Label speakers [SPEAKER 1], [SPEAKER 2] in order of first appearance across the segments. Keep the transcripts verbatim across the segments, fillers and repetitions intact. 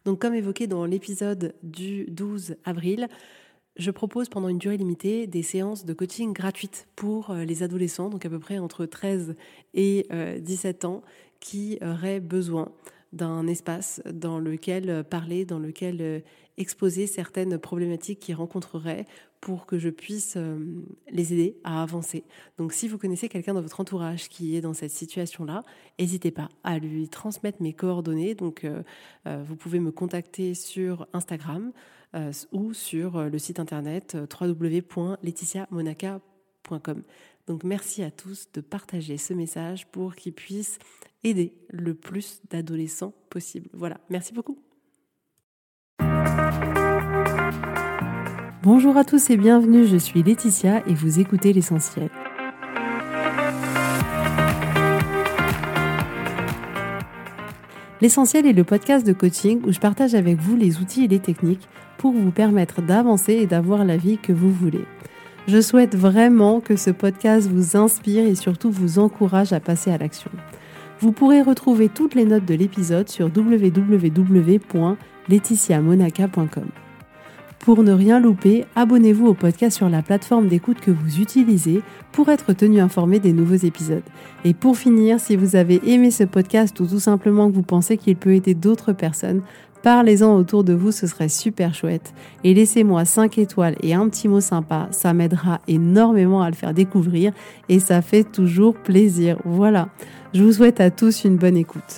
[SPEAKER 1] Donc comme évoqué dans l'épisode du douze avril, je propose pendant une durée limitée des séances de coaching gratuites pour les adolescents, donc à peu près entre treize et dix-sept ans, qui auraient besoin d'un espace dans lequel parler, dans lequel exposer certaines problématiques qu'ils rencontreraient pour que je puisse les aider à avancer. Donc si vous connaissez quelqu'un dans votre entourage qui est dans cette situation-là, n'hésitez pas à lui transmettre mes coordonnées. Donc euh, euh, vous pouvez me contacter sur Instagram euh, ou sur le site internet w w w point laetitia monaca point com. Donc merci à tous de partager ce message pour qu'il puisse aider le plus d'adolescents possible. Voilà, merci beaucoup. Bonjour à tous et bienvenue, je suis Laetitia et vous écoutez l'essentiel. L'essentiel est le podcast de coaching où je partage avec vous les outils et les techniques pour vous permettre d'avancer et d'avoir la vie que vous voulez. Je souhaite vraiment que ce podcast vous inspire et surtout vous encourage à passer à l'action. Vous pourrez retrouver toutes les notes de l'épisode sur w w w point laetitia monaca point com. Pour ne rien louper, abonnez-vous au podcast sur la plateforme d'écoute que vous utilisez pour être tenu informé des nouveaux épisodes. Et pour finir, si vous avez aimé ce podcast ou tout simplement que vous pensez qu'il peut aider d'autres personnes, parlez-en autour de vous, ce serait super chouette. Et laissez-moi cinq étoiles et un petit mot sympa, ça m'aidera énormément à le faire découvrir et ça fait toujours plaisir. Voilà, je vous souhaite à tous une bonne écoute.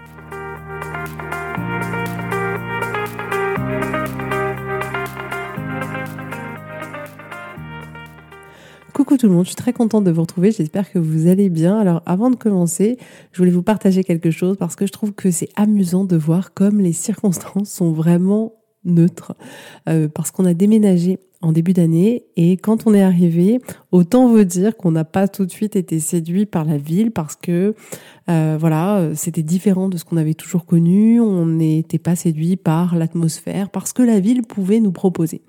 [SPEAKER 1] Coucou tout le monde, je suis très contente de vous retrouver, j'espère que vous allez bien. Alors avant de commencer, je voulais vous partager quelque chose parce que je trouve que c'est amusant de voir comme les circonstances sont vraiment neutres. Euh, parce qu'on a déménagé en début d'année et quand on est arrivé, autant vous dire qu'on n'a pas tout de suite été séduit par la ville parce que euh, voilà, c'était différent de ce qu'on avait toujours connu, on n'était pas séduit par l'atmosphère, parce que la ville pouvait nous proposer.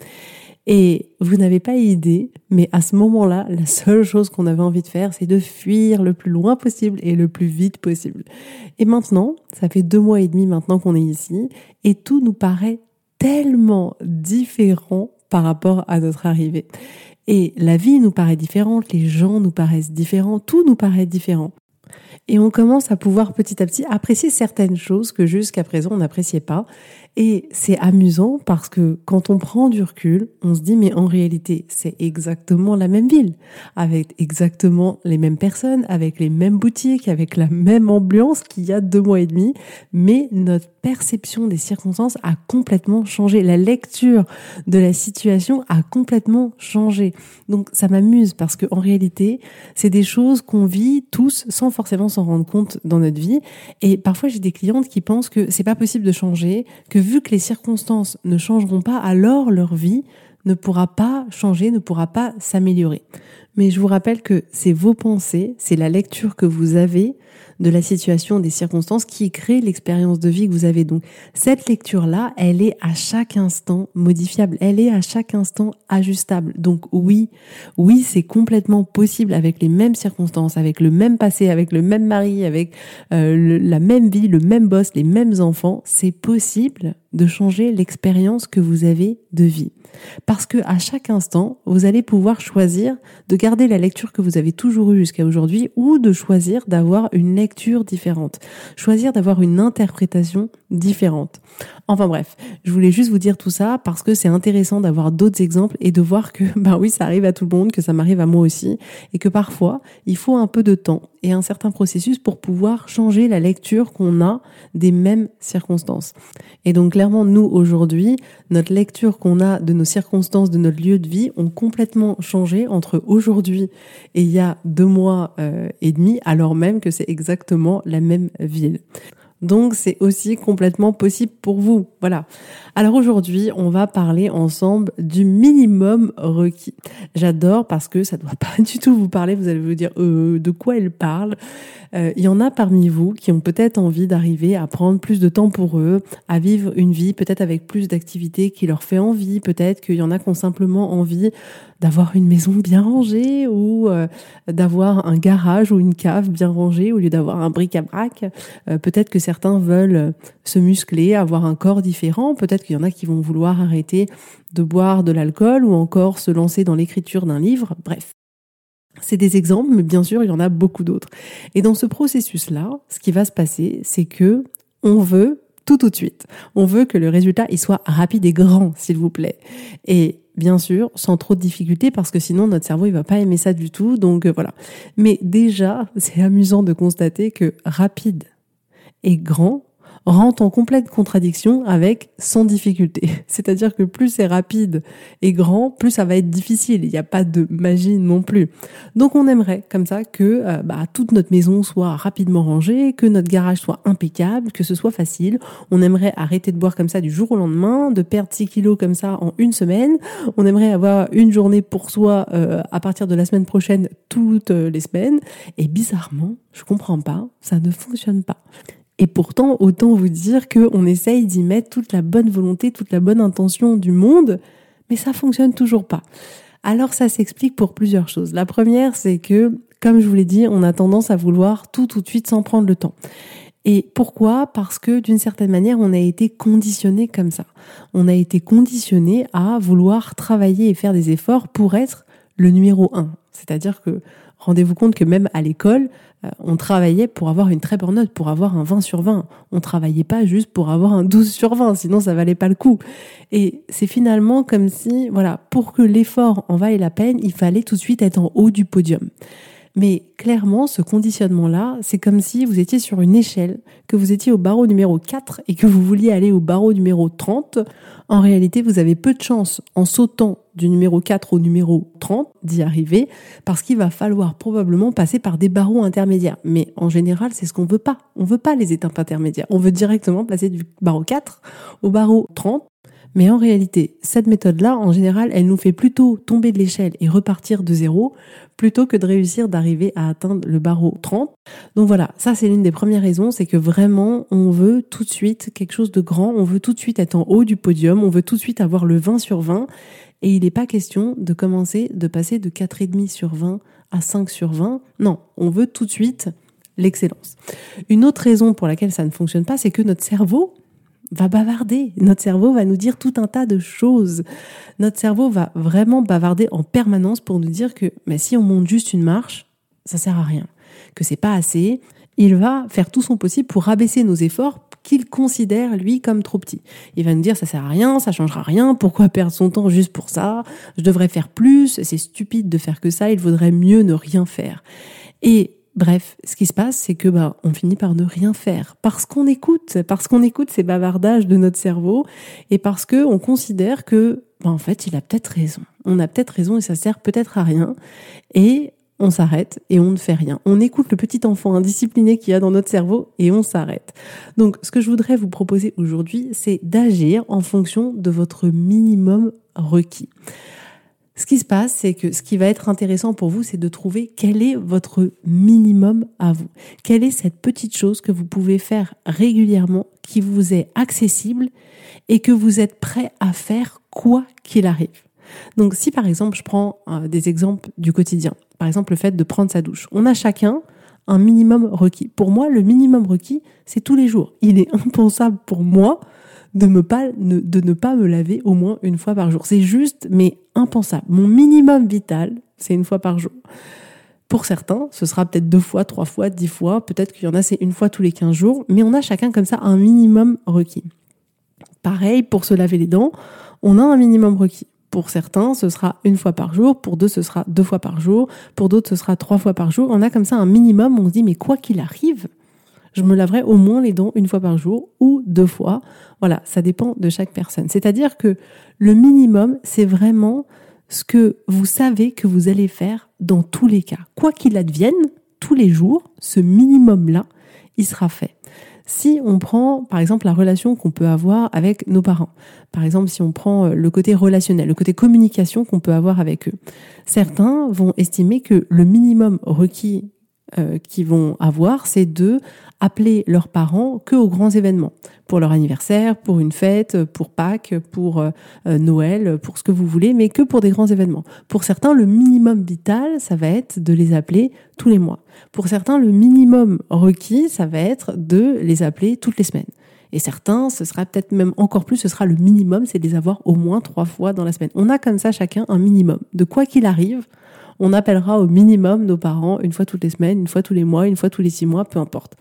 [SPEAKER 1] Et vous n'avez pas idée, mais à ce moment-là, la seule chose qu'on avait envie de faire, c'est de fuir le plus loin possible et le plus vite possible. Et maintenant, ça fait deux mois et demi maintenant qu'on est ici, et tout nous paraît tellement différent par rapport à notre arrivée. Et la vie nous paraît différente, les gens nous paraissent différents, tout nous paraît différent. Et on commence à pouvoir petit à petit apprécier certaines choses que jusqu'à présent on n'appréciait pas. Et c'est amusant parce que quand on prend du recul, on se dit mais en réalité c'est exactement la même ville, avec exactement les mêmes personnes, avec les mêmes boutiques, avec la même ambiance qu'il y a deux mois et demi, mais notre perception des circonstances a complètement changé. La lecture de la situation a complètement changé. Donc ça m'amuse parce que en réalité c'est des choses qu'on vit tous sans forcément s'en rendre compte dans notre vie. Et parfois j'ai des clientes qui pensent que c'est pas possible de changer, que vu que les circonstances ne changeront pas, alors leur vie ne pourra pas changer, ne pourra pas s'améliorer. Mais je vous rappelle que c'est vos pensées, c'est la lecture que vous avez de la situation, des circonstances qui crée l'expérience de vie que vous avez. Donc cette lecture-là, elle est à chaque instant modifiable, elle est à chaque instant ajustable. Donc oui, oui, c'est complètement possible avec les mêmes circonstances, avec le même passé, avec le même mari, avec euh, le, la même vie, le même boss, les mêmes enfants, c'est possible de changer l'expérience que vous avez de vie. Parce que à chaque instant, vous allez pouvoir choisir de garder la lecture que vous avez toujours eue jusqu'à aujourd'hui ou de choisir d'avoir une lecture différente, choisir d'avoir une interprétation différente. Enfin bref, je voulais juste vous dire tout ça parce que c'est intéressant d'avoir d'autres exemples et de voir que bah oui, ça arrive à tout le monde, que ça m'arrive à moi aussi et que parfois, il faut un peu de temps et un certain processus pour pouvoir changer la lecture qu'on a des mêmes circonstances. Et donc clairement, nous aujourd'hui, notre lecture qu'on a de nos circonstances, de notre lieu de vie ont complètement changé entre aujourd'hui et il y a deux mois euh, et demi, alors même que c'est exactement la même ville. Donc, c'est aussi complètement possible pour vous. Voilà. Alors aujourd'hui, on va parler ensemble du minimum requis. J'adore parce que ça doit pas du tout vous parler. Vous allez vous dire euh, de quoi elle parle. Euh, il y en a parmi vous qui ont peut-être envie d'arriver à prendre plus de temps pour eux, à vivre une vie peut-être avec plus d'activités qui leur fait envie. Peut-être qu'il y en a qui ont simplement envie d'avoir une maison bien rangée ou euh, d'avoir un garage ou une cave bien rangée au lieu d'avoir un bric-à-brac. Euh, peut-être que certains veulent se muscler, avoir un corps différent. Peut-être qu'il y en a qui vont vouloir arrêter de boire de l'alcool ou encore se lancer dans l'écriture d'un livre. Bref. C'est des exemples, mais bien sûr, il y en a beaucoup d'autres. Et dans ce processus-là, ce qui va se passer, c'est que on veut tout tout de suite. On veut que le résultat il soit rapide et grand, s'il vous plaît. Et bien sûr, sans trop de difficultés, parce que sinon notre cerveau il va pas aimer ça du tout. Donc euh, voilà. Mais déjà, c'est amusant de constater que rapide et grand rentre en complète contradiction avec sans difficulté. C'est-à-dire que plus c'est rapide et grand, plus ça va être difficile. Il n'y a pas de magie non plus. Donc on aimerait comme ça que euh, bah, toute notre maison soit rapidement rangée, que notre garage soit impeccable, que ce soit facile. On aimerait arrêter de boire comme ça du jour au lendemain, de perdre six kilos comme ça en une semaine. On aimerait avoir une journée pour soi euh, à partir de la semaine prochaine, toutes les semaines. Et bizarrement, je comprends pas, ça ne fonctionne pas. Et pourtant, autant vous dire qu'on essaye d'y mettre toute la bonne volonté, toute la bonne intention du monde, mais ça fonctionne toujours pas. Alors ça s'explique pour plusieurs choses. La première, c'est que, comme je vous l'ai dit, on a tendance à vouloir tout tout de suite sans prendre le temps. Et pourquoi ? Parce que d'une certaine manière, on a été conditionné comme ça. On a été conditionné à vouloir travailler et faire des efforts pour être le numéro un. C'est-à-dire que, rendez-vous compte que même à l'école, euh, on travaillait pour avoir une très bonne note, pour avoir un vingt sur vingt. On travaillait pas juste pour avoir un douze sur vingt, sinon ça valait pas le coup. Et c'est finalement comme si, voilà, pour que l'effort en vaille la peine, il fallait tout de suite être en haut du podium. Mais clairement, ce conditionnement-là, c'est comme si vous étiez sur une échelle, que vous étiez au barreau numéro quatre et que vous vouliez aller au barreau numéro trente. En réalité, vous avez peu de chance en sautant du numéro quatre au numéro trente d'y arriver parce qu'il va falloir probablement passer par des barreaux intermédiaires. Mais en général, c'est ce qu'on veut pas. On veut pas les étapes intermédiaires. On veut directement passer du barreau quatre au barreau trente. Mais en réalité, cette méthode-là, en général, elle nous fait plutôt tomber de l'échelle et repartir de zéro, plutôt que de réussir d'arriver à atteindre le barreau trente. Donc voilà, ça c'est l'une des premières raisons, c'est que vraiment, on veut tout de suite quelque chose de grand, on veut tout de suite être en haut du podium, on veut tout de suite avoir le vingt sur vingt, et il n'est pas question de commencer, de passer de quatre virgule cinq sur vingt à cinq sur vingt. Non, on veut tout de suite l'excellence. Une autre raison pour laquelle ça ne fonctionne pas, c'est que notre cerveau va bavarder. Notre cerveau va nous dire tout un tas de choses. Notre cerveau va vraiment bavarder en permanence pour nous dire que mais si on monte juste une marche, ça sert à rien, que c'est pas assez. Il va faire tout son possible pour rabaisser nos efforts qu'il considère, lui, comme trop petits. Il va nous dire ça sert à rien, ça changera rien, pourquoi perdre son temps juste pour ça ? Je devrais faire plus, c'est stupide de faire que ça, il vaudrait mieux ne rien faire. Et bref, ce qui se passe, c'est que bah, on finit par ne rien faire parce qu'on écoute, parce qu'on écoute ces bavardages de notre cerveau et parce que on considère que, bah, en fait, il a peut-être raison. On a peut-être raison et ça sert peut-être à rien. Et on s'arrête et on ne fait rien. On écoute le petit enfant indiscipliné qu'il y a dans notre cerveau et on s'arrête. Donc, ce que je voudrais vous proposer aujourd'hui, c'est d'agir en fonction de votre minimum requis. Ce qui se passe, c'est que ce qui va être intéressant pour vous, c'est de trouver quel est votre minimum à vous. Quelle est cette petite chose que vous pouvez faire régulièrement, qui vous est accessible et que vous êtes prêt à faire quoi qu'il arrive. Donc, si par exemple, je prends euh, des exemples du quotidien, par exemple le fait de prendre sa douche, on a chacun un minimum requis. Pour moi, le minimum requis, c'est tous les jours. Il est impensable pour moi de, me pas, de ne pas me laver au moins une fois par jour. C'est juste, mais impensable. Mon minimum vital, c'est une fois par jour. Pour certains, ce sera peut-être deux fois, trois fois, dix fois. Peut-être qu'il y en a, c'est une fois tous les quinze jours. Mais on a chacun comme ça un minimum requis. Pareil, pour se laver les dents, on a un minimum requis. Pour certains, ce sera une fois par jour. Pour d'autres, ce sera deux fois par jour. Pour d'autres, ce sera trois fois par jour. On a comme ça un minimum. On se dit, mais quoi qu'il arrive, je me laverai au moins les dents une fois par jour ou deux fois. Voilà, ça dépend de chaque personne. C'est-à-dire que le minimum, c'est vraiment ce que vous savez que vous allez faire dans tous les cas. Quoi qu'il advienne, tous les jours, ce minimum-là, il sera fait. Si on prend, par exemple, la relation qu'on peut avoir avec nos parents, par exemple, si on prend le côté relationnel, le côté communication qu'on peut avoir avec eux, certains vont estimer que le minimum requis euh, qu'ils vont avoir, c'est de appeler leurs parents que aux grands événements. Pour leur anniversaire, pour une fête, pour Pâques, pour euh, Noël, pour ce que vous voulez, mais que pour des grands événements. Pour certains, le minimum vital, ça va être de les appeler tous les mois. Pour certains, le minimum requis, ça va être de les appeler toutes les semaines. Et certains, ce sera peut-être même encore plus, ce sera le minimum, c'est de les avoir au moins trois fois dans la semaine. On a comme ça chacun un minimum. De quoi qu'il arrive, on appellera au minimum nos parents une fois toutes les semaines, une fois tous les mois, une fois tous les six mois, peu importe.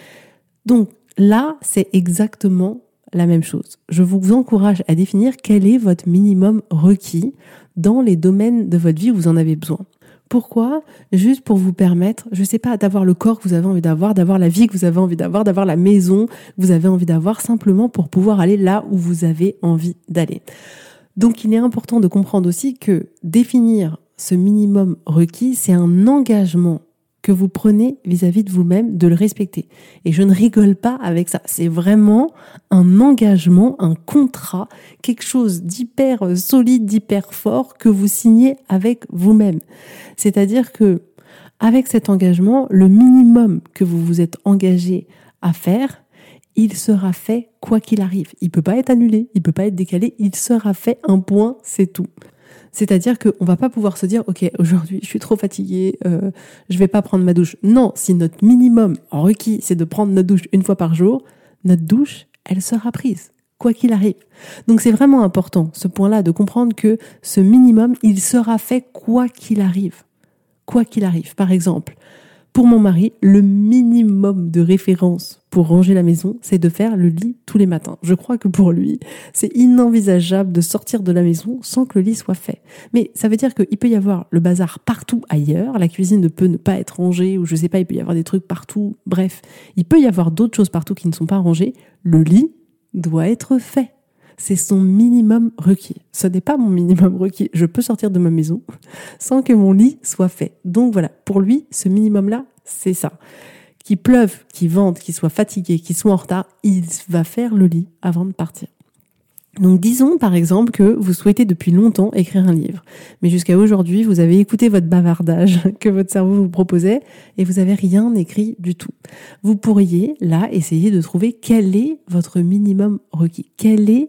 [SPEAKER 1] Donc là, c'est exactement la même chose. Je vous encourage à définir quel est votre minimum requis dans les domaines de votre vie où vous en avez besoin. Pourquoi ? Juste pour vous permettre, je sais pas, d'avoir le corps que vous avez envie d'avoir, d'avoir la vie que vous avez envie d'avoir, d'avoir la maison que vous avez envie d'avoir, simplement pour pouvoir aller là où vous avez envie d'aller. Donc il est important de comprendre aussi que définir ce minimum requis, c'est un engagement que vous prenez vis-à-vis de vous-même, de le respecter. Et je ne rigole pas avec ça. C'est vraiment un engagement, un contrat, quelque chose d'hyper solide, d'hyper fort que vous signez avec vous-même. C'est-à-dire que, avec cet engagement, le minimum que vous vous êtes engagé à faire, il sera fait quoi qu'il arrive. Il peut pas être annulé, il peut pas être décalé, il sera fait, un point, c'est tout. C'est-à-dire qu'on va pas pouvoir se dire « Ok, aujourd'hui, je suis trop fatiguée, euh, je vais pas prendre ma douche. » Non, si notre minimum requis, c'est de prendre notre douche une fois par jour, notre douche, elle sera prise, quoi qu'il arrive. Donc c'est vraiment important, ce point-là, de comprendre que ce minimum, il sera fait quoi qu'il arrive. Quoi qu'il arrive. Par exemple, pour mon mari, le minimum de référence pour ranger la maison, c'est de faire le lit tous les matins. Je crois que pour lui, c'est inenvisageable de sortir de la maison sans que le lit soit fait. Mais ça veut dire qu'il peut y avoir le bazar partout ailleurs, la cuisine ne peut ne pas être rangée, ou je sais pas, il peut y avoir des trucs partout, bref. Il peut y avoir d'autres choses partout qui ne sont pas rangées. Le lit doit être fait. C'est son minimum requis. Ce n'est pas mon minimum requis. Je peux sortir de ma maison sans que mon lit soit fait. Donc voilà, pour lui, ce minimum-là, c'est ça. Qu'il pleuve, qu'il vente, qu'il soit fatigué, qu'il soit en retard, il va faire le lit avant de partir. Donc disons par exemple que vous souhaitez depuis longtemps écrire un livre, mais jusqu'à aujourd'hui, vous avez écouté votre bavardage que votre cerveau vous proposait et vous n'avez rien écrit du tout. Vous pourriez là essayer de trouver quel est votre minimum requis. Quel est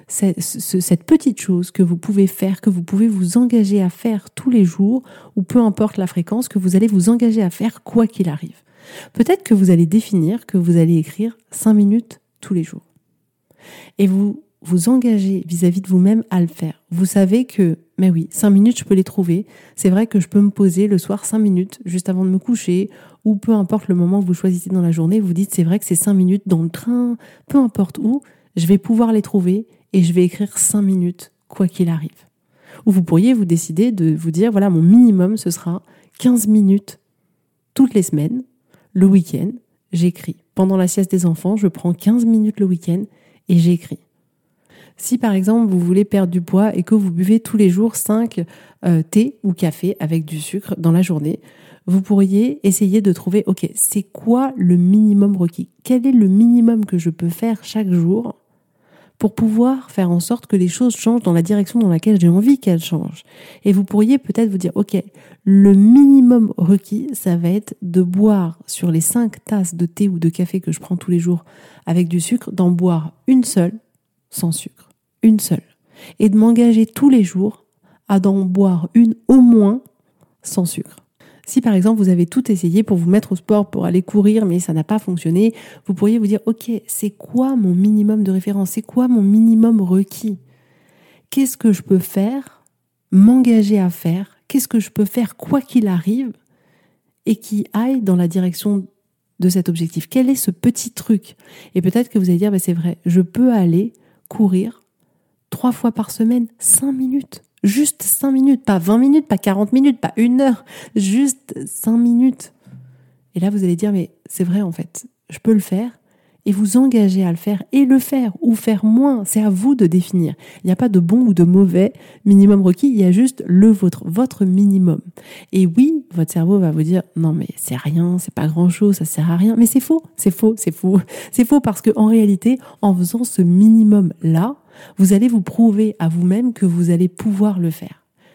[SPEAKER 1] cette petite chose que vous pouvez faire, que vous pouvez vous engager à faire tous les jours, ou peu importe la fréquence, que vous allez vous engager à faire quoi qu'il arrive. Peut-être que vous allez définir que vous allez écrire cinq minutes tous les jours. Et vous vous engagez vis-à-vis de vous-même à le faire. Vous savez que, mais oui, cinq minutes, je peux les trouver. C'est vrai que je peux me poser le soir cinq minutes, juste avant de me coucher, ou peu importe le moment que vous choisissez dans la journée, vous dites, c'est vrai que c'est cinq minutes dans le train, peu importe où, je vais pouvoir les trouver et je vais écrire cinq minutes, quoi qu'il arrive. Ou vous pourriez vous décider de vous dire, voilà, mon minimum, ce sera quinze minutes toutes les semaines, le week-end, j'écris. Pendant la sieste des enfants, je prends quinze minutes le week-end et j'écris. Si par exemple, vous voulez perdre du poids et que vous buvez tous les jours cinq euh, thés ou cafés avec du sucre dans la journée, vous pourriez essayer de trouver, ok, c'est quoi le minimum requis ? Quel est le minimum que je peux faire chaque jour pour pouvoir faire en sorte que les choses changent dans la direction dans laquelle j'ai envie qu'elles changent. Et vous pourriez peut-être vous dire, ok, le minimum requis, ça va être de boire sur les cinq tasses de thé ou de café que je prends tous les jours avec du sucre, d'en boire une seule sans sucre, une seule. Et de m'engager tous les jours à d'en boire une au moins sans sucre. Si par exemple vous avez tout essayé pour vous mettre au sport, pour aller courir, mais ça n'a pas fonctionné, vous pourriez vous dire, ok, c'est quoi mon minimum de référence ? C'est quoi mon minimum requis ? Qu'est-ce que je peux faire, m'engager à faire ? Qu'est-ce que je peux faire quoi qu'il arrive et qui aille dans la direction de cet objectif ? Quel est ce petit truc ? Et peut-être que vous allez dire, bah, c'est vrai, je peux aller courir trois fois par semaine, cinq minutes. Juste cinq minutes, pas vingt minutes, pas quarante minutes, pas une heure, juste cinq minutes. Et là, vous allez dire, mais c'est vrai en fait, je peux le faire, et vous engager à le faire, et le faire, ou faire moins, c'est à vous de définir. Il n'y a pas de bon ou de mauvais minimum requis, il y a juste le vôtre, votre minimum. Et oui, votre cerveau va vous dire, non mais c'est rien, c'est pas grand chose, ça sert à rien, mais c'est faux, c'est faux, c'est faux. C'est faux parce qu'en réalité, en faisant ce minimum-là, vous allez vous prouver à vous-même que vous allez pouvoir le faire,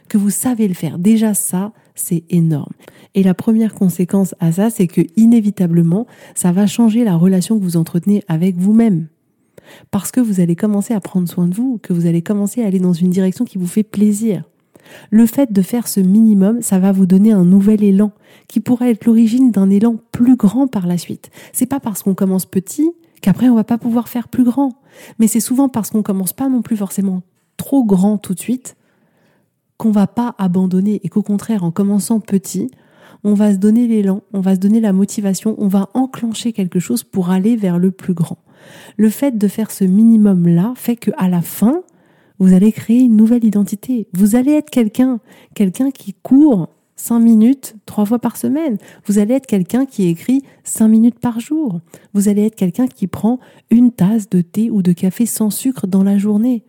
[SPEAKER 1] que vous savez le faire. Déjà ça, c'est énorme. Et la première conséquence à ça, c'est que inévitablement, ça va changer la relation que vous entretenez avec vous-même. Parce que vous allez commencer à prendre soin de vous, que vous allez commencer à aller dans une direction qui vous fait plaisir. Le fait de faire ce minimum, ça va vous donner un nouvel élan qui pourrait être l'origine d'un élan plus grand par la suite. C'est pas parce qu'on commence petit qu'après on va pas pouvoir faire plus grand. Mais c'est souvent parce qu'on commence pas non plus forcément trop grand tout de suite qu'on va pas abandonner et qu'au contraire, en commençant petit, on va se donner l'élan, on va se donner la motivation, on va enclencher quelque chose pour aller vers le plus grand. Le fait de faire ce minimum-là fait qu'à la fin, vous allez créer une nouvelle identité. Vous allez être quelqu'un, quelqu'un qui court cinq minutes, trois fois par semaine. Vous allez être quelqu'un qui écrit cinq minutes par jour. Vous allez être quelqu'un qui prend une tasse de thé ou de café sans sucre dans la journée.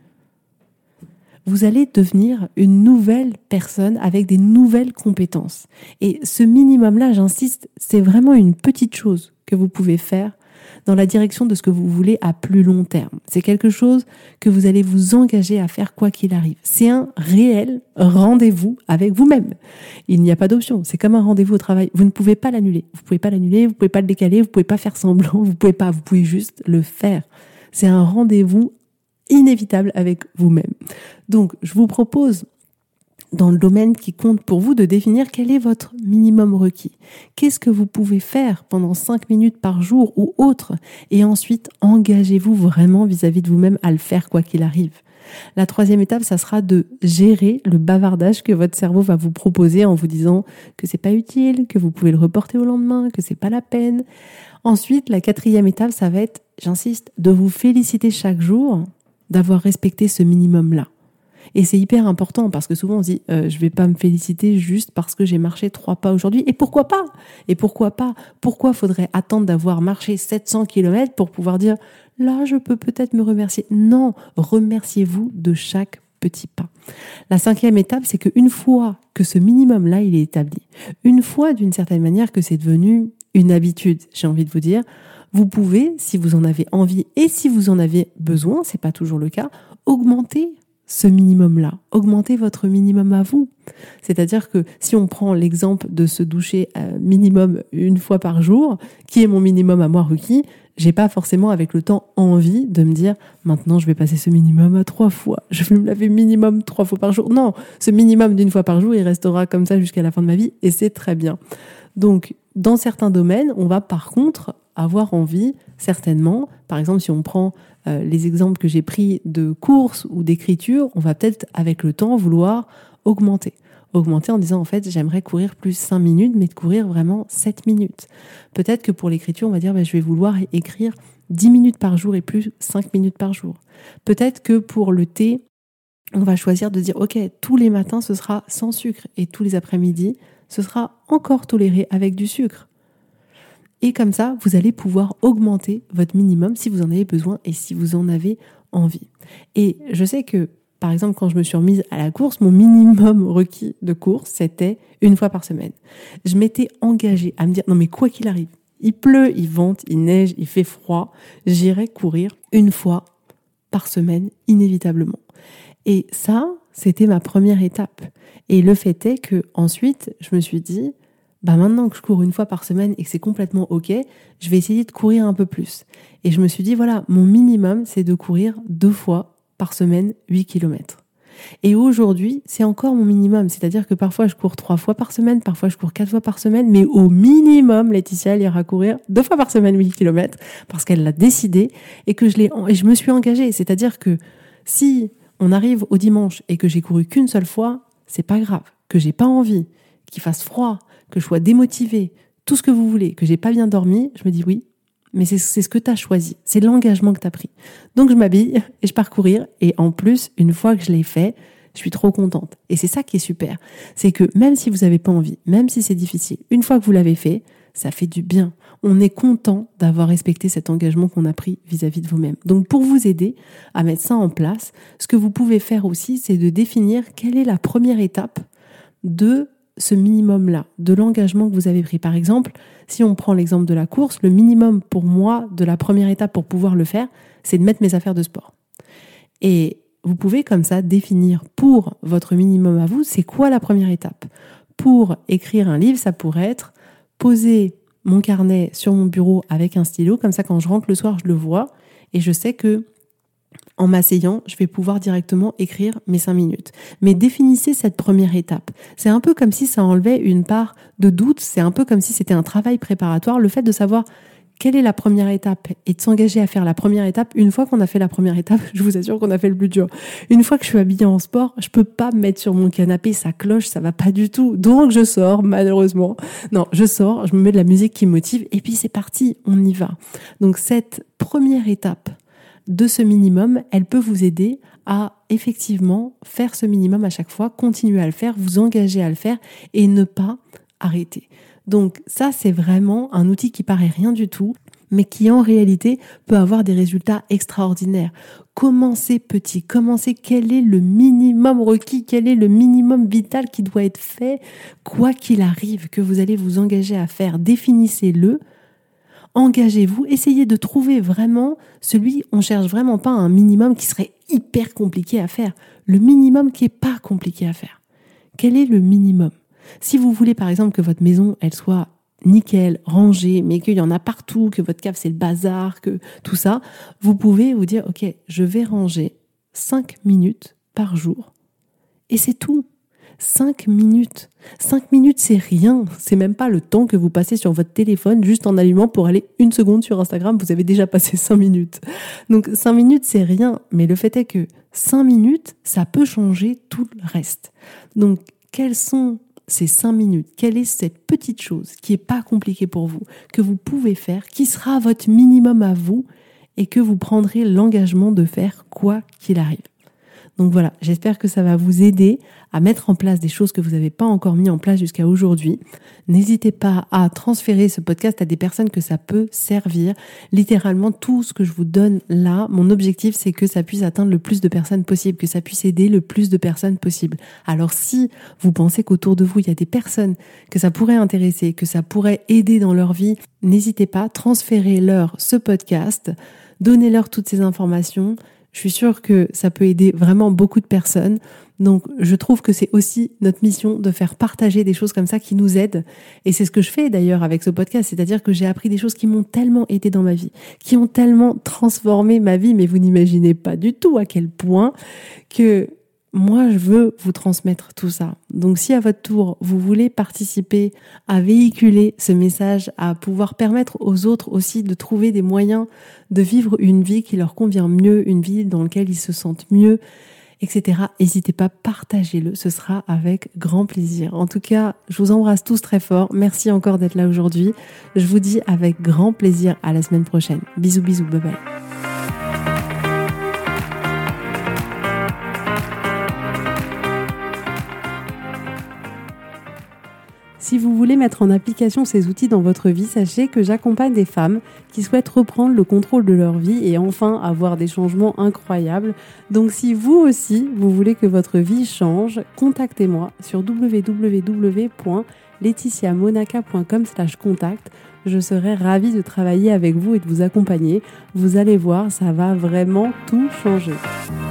[SPEAKER 1] Vous allez devenir une nouvelle personne avec des nouvelles compétences. Et ce minimum-là, j'insiste, c'est vraiment une petite chose que vous pouvez faire dans la direction de ce que vous voulez à plus long terme. C'est quelque chose que vous allez vous engager à faire quoi qu'il arrive. C'est un réel rendez-vous avec vous-même. Il n'y a pas d'option. C'est comme un rendez-vous au travail. Vous ne pouvez pas l'annuler. Vous ne pouvez pas l'annuler, vous ne pouvez pas le décaler, vous ne pouvez pas faire semblant, vous ne pouvez pas, vous pouvez juste le faire. C'est un rendez-vous inévitable avec vous-même. Donc, je vous propose, dans le domaine qui compte pour vous, de définir quel est votre minimum requis. Qu'est-ce que vous pouvez faire pendant cinq minutes par jour ou autre? Et ensuite, engagez-vous vraiment vis-à-vis de vous-même à le faire quoi qu'il arrive. La troisième étape, ça sera de gérer le bavardage que votre cerveau va vous proposer en vous disant que c'est pas utile, que vous pouvez le reporter au lendemain, que c'est pas la peine. Ensuite, la quatrième étape, ça va être, j'insiste, de vous féliciter chaque jour d'avoir respecté ce minimum-là. Et c'est hyper important parce que souvent on se dit euh, je vais pas me féliciter juste parce que j'ai marché trois pas aujourd'hui. Et pourquoi pas? Et pourquoi pas? Pourquoi faudrait attendre d'avoir marché sept cents kilomètres pour pouvoir dire là je peux peut-être me remercier? Non, remerciez-vous de chaque petit pas. La cinquième étape, c'est qu'une fois que ce minimum-là il est établi, une fois d'une certaine manière que c'est devenu une habitude, j'ai envie de vous dire, vous pouvez, si vous en avez envie et si vous en avez besoin, c'est pas toujours le cas, augmenter ce minimum-là, augmentez votre minimum à vous. C'est-à-dire que si on prend l'exemple de se doucher euh, minimum une fois par jour, qui est mon minimum à moi requis, j'ai pas forcément avec le temps envie de me dire maintenant je vais passer ce minimum à trois fois, je vais me laver minimum trois fois par jour. Non, ce minimum d'une fois par jour, il restera comme ça jusqu'à la fin de ma vie et c'est très bien. Donc, dans certains domaines, on va par contre avoir envie, certainement, par exemple si on prend euh, les exemples que j'ai pris de course ou d'écriture, on va peut-être avec le temps vouloir augmenter. Augmenter en disant en fait j'aimerais courir plus cinq minutes mais de courir vraiment sept minutes. Peut-être que pour l'écriture on va dire bah, je vais vouloir écrire dix minutes par jour et plus cinq minutes par jour. Peut-être que pour le thé on va choisir de dire ok tous les matins ce sera sans sucre et tous les après-midi ce sera encore toléré avec du sucre. Et comme ça, vous allez pouvoir augmenter votre minimum si vous en avez besoin et si vous en avez envie. Et je sais que, par exemple, quand je me suis remise à la course, mon minimum requis de course, c'était une fois par semaine. Je m'étais engagée à me dire, non mais quoi qu'il arrive, il pleut, il vente, il neige, il fait froid, j'irai courir une fois par semaine, inévitablement. Et ça, c'était ma première étape. Et le fait est que ensuite, je me suis dit, bah maintenant que je cours une fois par semaine et que c'est complètement ok, je vais essayer de courir un peu plus. Et je me suis dit, voilà, mon minimum, c'est de courir deux fois par semaine, huit kilomètres. Et aujourd'hui, c'est encore mon minimum. C'est-à-dire que parfois, je cours trois fois par semaine, parfois, je cours quatre fois par semaine, mais au minimum, Laetitia, elle ira courir deux fois par semaine, huit kilomètres, parce qu'elle l'a décidé et que je l'ai, et je me suis engagée. C'est-à-dire que si on arrive au dimanche et que j'ai couru qu'une seule fois, c'est pas grave. Que j'ai pas envie, qu'il fasse froid, que je sois démotivée, tout ce que vous voulez, que j'ai pas bien dormi, je me dis oui, mais c'est, c'est ce que tu as choisi, c'est l'engagement que tu as pris. Donc je m'habille et je pars courir, et en plus, une fois que je l'ai fait, je suis trop contente. Et c'est ça qui est super, c'est que même si vous avez pas envie, même si c'est difficile, une fois que vous l'avez fait, ça fait du bien. On est content d'avoir respecté cet engagement qu'on a pris vis-à-vis de vous-même. Donc pour vous aider à mettre ça en place, ce que vous pouvez faire aussi, c'est de définir quelle est la première étape de ce minimum-là, de l'engagement que vous avez pris. Par exemple, si on prend l'exemple de la course, le minimum pour moi de la première étape pour pouvoir le faire, c'est de mettre mes affaires de sport. Et vous pouvez comme ça définir pour votre minimum à vous, c'est quoi la première étape. Pour écrire un livre, ça pourrait être poser mon carnet sur mon bureau avec un stylo, comme ça quand je rentre le soir, je le vois et je sais que en m'asseyant, je vais pouvoir directement écrire mes cinq minutes. Mais définissez cette première étape. C'est un peu comme si ça enlevait une part de doute, c'est un peu comme si c'était un travail préparatoire, le fait de savoir quelle est la première étape et de s'engager à faire la première étape. Une fois qu'on a fait la première étape, je vous assure qu'on a fait le plus dur. Une fois que je suis habillée en sport, je peux pas me mettre sur mon canapé, ça cloche, ça va pas du tout. Donc je sors, malheureusement. Non, je sors, je me mets de la musique qui me motive et puis c'est parti, on y va. Donc cette première étape de ce minimum, elle peut vous aider à effectivement faire ce minimum à chaque fois, continuer à le faire, vous engager à le faire et ne pas arrêter. Donc ça, c'est vraiment un outil qui paraît rien du tout, mais qui en réalité peut avoir des résultats extraordinaires. Commencez petit, commencez quel est le minimum requis, quel est le minimum vital qui doit être fait, quoi qu'il arrive, que vous allez vous engager à faire, définissez-le. Engagez-vous, essayez de trouver vraiment celui, on cherche vraiment pas un minimum qui serait hyper compliqué à faire, le minimum qui est pas compliqué à faire. Quel est le minimum ? Si vous voulez par exemple que votre maison, elle soit nickel, rangée, mais qu'il y en a partout, que votre cave c'est le bazar, que tout ça, vous pouvez vous dire, ok, je vais ranger cinq minutes par jour. Et c'est tout. Cinq minutes. Cinq minutes, c'est rien. C'est même pas le temps que vous passez sur votre téléphone juste en allumant pour aller une seconde sur Instagram. Vous avez déjà passé cinq minutes. Donc, cinq minutes, c'est rien. Mais le fait est que cinq minutes, ça peut changer tout le reste. Donc, quelles sont ces cinq minutes? Quelle est cette petite chose qui est pas compliquée pour vous, que vous pouvez faire, qui sera votre minimum à vous et que vous prendrez l'engagement de faire quoi qu'il arrive? Donc voilà, j'espère que ça va vous aider à mettre en place des choses que vous n'avez pas encore mis en place jusqu'à aujourd'hui. N'hésitez pas à transférer ce podcast à des personnes que ça peut servir. Littéralement, tout ce que je vous donne là, mon objectif, c'est que ça puisse atteindre le plus de personnes possible, que ça puisse aider le plus de personnes possible. Alors si vous pensez qu'autour de vous, il y a des personnes que ça pourrait intéresser, que ça pourrait aider dans leur vie, n'hésitez pas, transférez-leur ce podcast, donnez-leur toutes ces informations. Je suis sûre que ça peut aider vraiment beaucoup de personnes. Donc, je trouve que c'est aussi notre mission de faire partager des choses comme ça qui nous aident. Et c'est ce que je fais d'ailleurs avec ce podcast. C'est-à-dire que j'ai appris des choses qui m'ont tellement aidé dans ma vie, qui ont tellement transformé ma vie, mais vous n'imaginez pas du tout à quel point que moi, je veux vous transmettre tout ça. Donc, si à votre tour, vous voulez participer à véhiculer ce message, à pouvoir permettre aux autres aussi de trouver des moyens de vivre une vie qui leur convient mieux, une vie dans laquelle ils se sentent mieux, et cetera, n'hésitez pas, partagez-le. Ce sera avec grand plaisir. En tout cas, je vous embrasse tous très fort. Merci encore d'être là aujourd'hui. Je vous dis avec grand plaisir à la semaine prochaine. Bisous, bisous, bye bye. Si vous voulez mettre en application ces outils dans votre vie, sachez que j'accompagne des femmes qui souhaitent reprendre le contrôle de leur vie et enfin avoir des changements incroyables. Donc si vous aussi, vous voulez que votre vie change, contactez-moi sur w w w point laetitia monaca point com slash contact. Je serai ravie de travailler avec vous et de vous accompagner. Vous allez voir, ça va vraiment tout changer.